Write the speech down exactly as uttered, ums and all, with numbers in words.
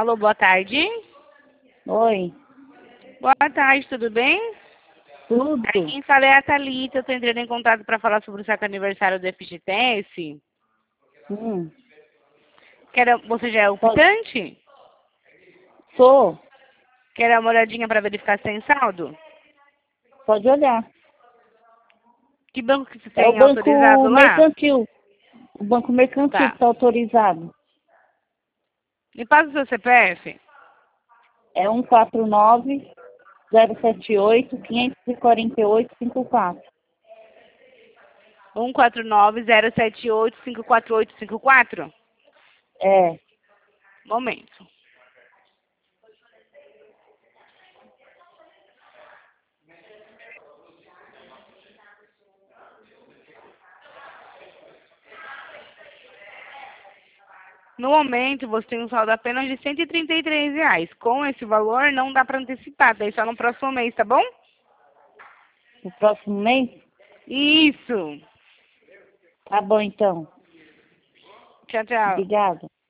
Alô, boa tarde. Oi, Boa tarde, tudo bem? tudo? Quem fala é a Thalita, eu tô entrando em contato para falar sobre o seu aniversário do F G T S. Hum, Quer, você já é o pode, quitante? sou, Quer dar uma olhadinha para verificar se tem saldo? pode olhar. Que banco que você É o tem banco autorizado lá? mercantil, o banco mercantil que Tá. está autorizado. Me passa o seu C P F. É um quatro nove zero sete oito cinco quatro oito cinco quatro. um quatro nove zero sete oito cinco quatro oito cinco quatro. É, Momento. No momento, você tem um saldo apenas de cento e trinta e três reais. Com esse valor, não dá para antecipar, daí só no próximo mês, tá bom? no próximo mês? Isso. Tá bom então. Tchau, tchau. Obrigada.